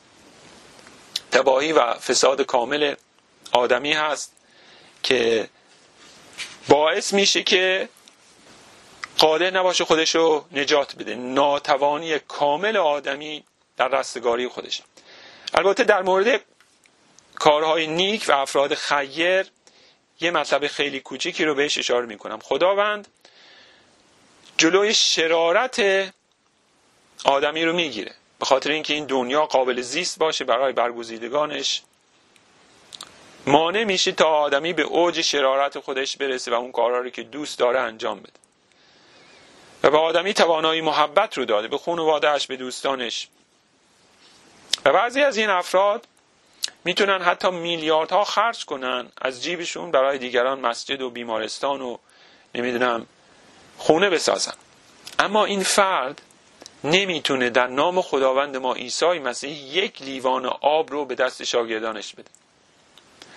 Speaker 1: تباهی و فساد کامل آدمی هست که باعث میشه که قادر نباشه خودش رو نجات بده. ناتوانی کامل آدمی در رستگاری خودش. البته در مورد کارهای نیک و افراد خیر یه مطلب خیلی کوچیکی رو بهش اشاره میکنم. خداوند جلوی شرارت آدمی رو میگیره به خاطر اینکه این دنیا قابل زیست باشه برای برگزیدگانش. مانع میشه تا آدمی به اوج شرارت خودش برسه و اون کارها رو که دوست داره انجام بده. و به آدمی توانایی محبت رو داده، به خانواده‌اش، به دوستانش. و بعضی از این افراد میتونن حتی میلیاردها خرج کنن از جیبشون برای دیگران مسجد و بیمارستان و نمیدونم خونه بسازن. اما این فرد نمیتونه در نام خداوند ما عیسی مسیح یک لیوان آب رو به دست شاگردانش بده.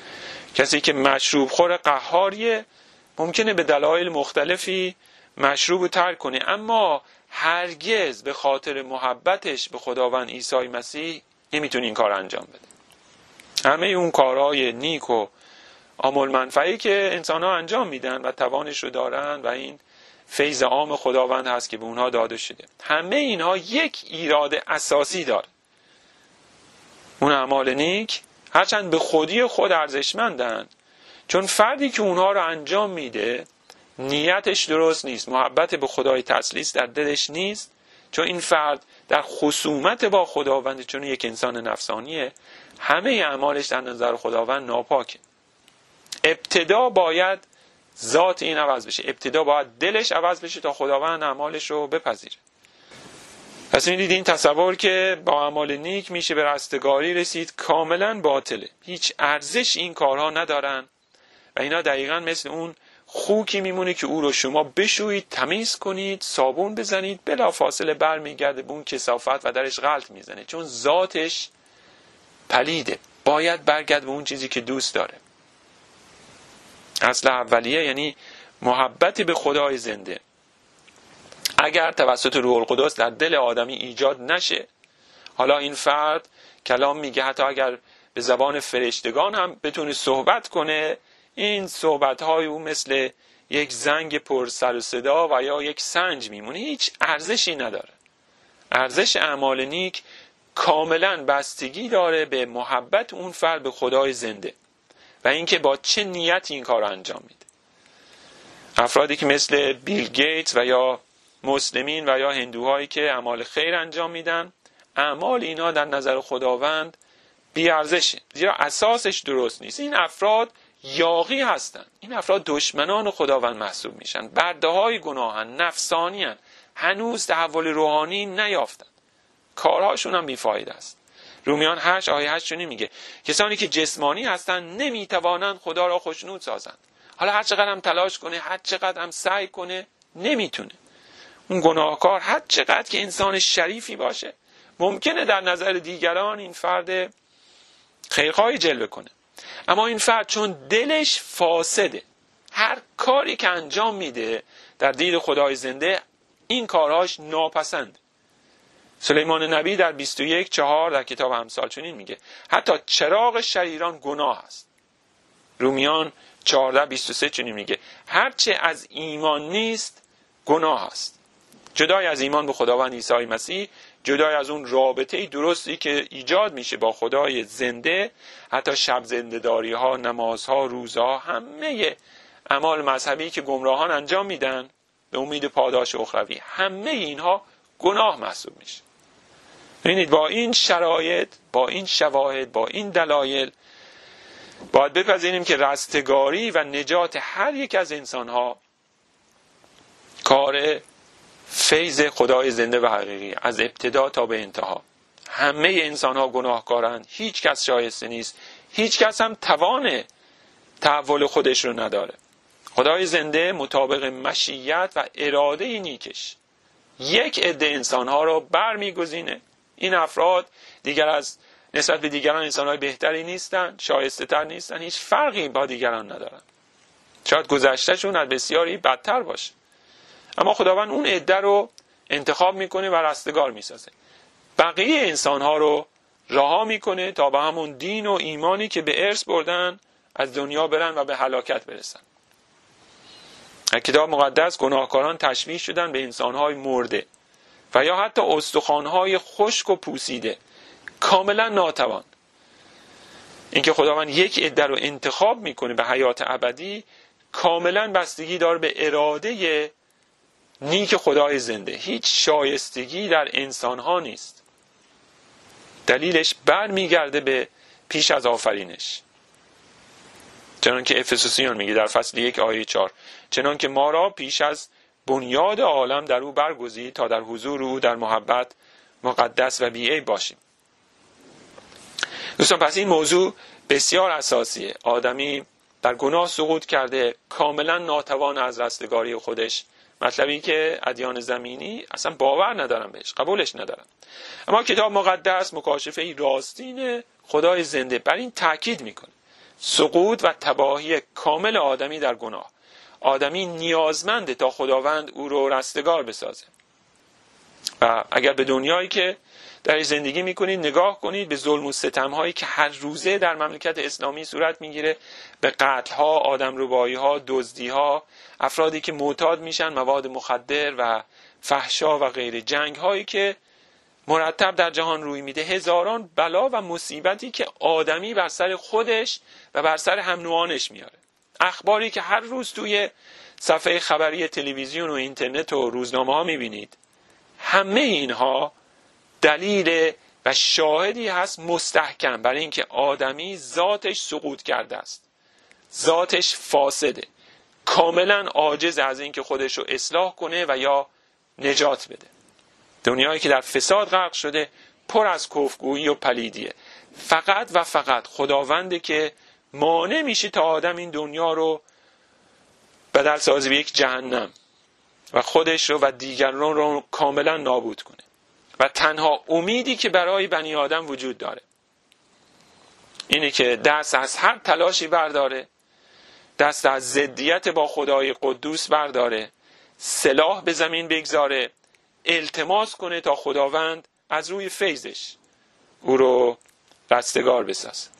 Speaker 1: کسی که مشروب خور قهاریه ممکنه به دلایل مختلفی مشروب رو ترک کنه، اما هرگز به خاطر محبتش به خداوند عیسی مسیح نمیتونه این کار انجام بده. همه اون کارهای نیک و عامل منفعی که انسان ها انجام میدن و توانش رو دارن و این فیض عام خداوند هست که به اونها داده شده، همه اینها یک ایراد اساسی داره. اون اعمال نیک هرچند به خودی خود ارزشمندن، چون فردی که اونها رو انجام میده نیتش درست نیست، محبت به خدای تثلیث در دلش نیست، چون این فرد در خصومت با خداوند، چون یک انسان نفسانیه، همه اعمالش در نظر خداوند ناپاکه. ابتدا باید ذات این عوض بشه، ابتدا باید دلش عوض بشه تا خداوند اعمالش رو بپذیره. پس می‌دید این تصور که با اعمال نیک میشه به رستگاری رسید کاملا باطله. هیچ ارزش این کارها ندارن و اینا دقیقاً مثل اون خوکی میمونه که او رو شما بشویید، تمیز کنید، صابون بزنید، بلافاصله برمیگرده به اون کثافت و درش غلط میزنه، چون ذاتش پلیده. باید برگرد به اون چیزی که دوست داره. اصل اولیه یعنی محبت به خدای زنده. اگر توسط روح القدس در دل آدمی ایجاد نشه، حالا این فرد کلام میگه حتی اگر به زبان فرشتگان هم بتونه صحبت کنه، این صحبت‌های او مثل یک زنگ پر سر و صدا و یا یک سنج میمونه، هیچ ارزشی نداره. ارزش اعمال نیک کاملا بستگی داره به محبت اون فرد به خدای زنده و اینکه با چه نیتی این کار رو انجام میده. افرادی که مثل بیل گیتس و یا مسلمین و یا هندوهایی که اعمال خیر انجام میدن، اعمال اینا در نظر خداوند بی ارزشه، زیرا اساسش درست نیست. این افراد یاغی هستن، این افراد دشمنان خداوند محسوب میشن، برده‌های گناهن، نفسانیان، هنوز تحول روحانی نیافتن، کارهاشون هم بیفایده است. رومیان 8 آیه 8 چنین میگه کسانی که جسمانی هستن نمیتوانند خدا را خوشنود سازند. حالا هر چقدر هم تلاش کنه، هر چقدر هم سعی کنه، نمیتونه. اون گناهکار هر چقدر که انسان شریفی باشه، ممکنه در نظر دیگران این فرد خیرخواهی جلوه کنه، اما این فرد چون دلش فاسده، هر کاری که انجام میده در دید خدای زنده این کارهاش ناپسند. سلیمان نبی در 21:4 در کتاب امثال چنین میگه حتی چراغ شریران گناه است. رومیان 14:23 چنین میگه هرچه از ایمان نیست گناه است. جدای از ایمان به خداوند عیسی مسیح، جدای از اون رابطه درستی که ایجاد میشه با خدای زنده، حتی شب زنده‌داری ها، نمازها، روزها، همه اعمال مذهبی که گمراهان انجام میدن به امید پاداش اخروی، همه اینها گناه محسوب میشه. ببینید با این شرایط، با این شواهد، با این دلایل باید بپذیریم که رستگاری و نجات هر یک از انسانها کار فیض خدای زنده و حقیقی از ابتدا تا به انتها. همه انسانها گناهکارند، هیچ کس شایسته نیست، هیچ کس هم توان تحول خودش رو نداره. خدای زنده مطابق مشیت و اراده نیکش یک عده انسانها رو برمیگزینه. این افراد دیگر از نسبت به دیگران انسانهای بهتری نیستن، شایسته تر نیستن، هیچ فرقی با دیگران ندارن، شاید گذشتهشون از بسیاری بدتر باشه، اما خداوند اون عده رو انتخاب میکنه و رستگار میسازه. بقیه انسانها رو رها میکنه تا به همون دین و ایمانی که به ارث بردن از دنیا برن و به هلاکت برسن. در کتاب مقدس گناهکاران تشبیه شدن به انسانهای مرده و یا حتی استخوانهای خشک و پوسیده، کاملا ناتوان. اینکه خداوند یک عده رو انتخاب میکنه به حیات ابدی کاملا بستگی داره به اراده نیک خدای زنده. هیچ شایستگی در انسانها نیست. دلیلش برمیگرده به پیش از آفرینش. چنان که افسوسیان میگه در فصل 1 آیه 4 چنان که ما را پیش از بنیاد عالم در او برگزید تا در حضور او در محبت مقدس و بی‌عیب باشیم. دوستان پس این موضوع بسیار اساسیه. آدمی در گناه سقوط کرده، کاملا ناتوان از رستگاری خودش، مطلبی که ادیان زمینی اصلا باور ندارن بهش، قبولش ندارن. اما کتاب مقدس مکاشفه راستین خدای زنده بر این تاکید میکنه سقوط و تباهی کامل آدمی در گناه. آدمی نیازمنده تا خداوند او رو رستگار بسازه. و اگر به دنیایی که در زندگی میکنید نگاه کنید، به ظلم و ستم هایی که هر روزه در مملکت اسلامی صورت میگیره، به قتل ها، آدمربایی ها، دزدی ها، افرادی که معتاد میشن مواد مخدر و فحشا و غیره، جنگ هایی که مرتب در جهان روی میده، هزاران بلا و مصیبتی که آدمی بر سر خودش و بر سر هم نوعانش میاره، اخباری که هر روز توی صفحه خبری تلویزیون و اینترنت و روزنامه ها میبینید، همه اینها دلیل و شاهدی هست مستحکم برای اینکه آدمی ذاتش سقوط کرده است، ذاتش فاسده، کاملا عاجز از اینکه خودش رو اصلاح کنه و یا نجات بده. دنیایی که در فساد غرق شده، پر از کفرگویی و پلیدیه. فقط و فقط خداونده که مانع میشه تا آدم این دنیا رو بدل سازی به یک جهنم و خودش رو و دیگران رو کاملا نابود کنه. و تنها امیدی که برای بنی آدم وجود داره اینه که دست از هر تلاشی برداره، دست از ضدیت با خدای قدوس برداره، سلاح به زمین بگذاره، التماس کنه تا خداوند از روی فیضش او رو رستگار بسازه.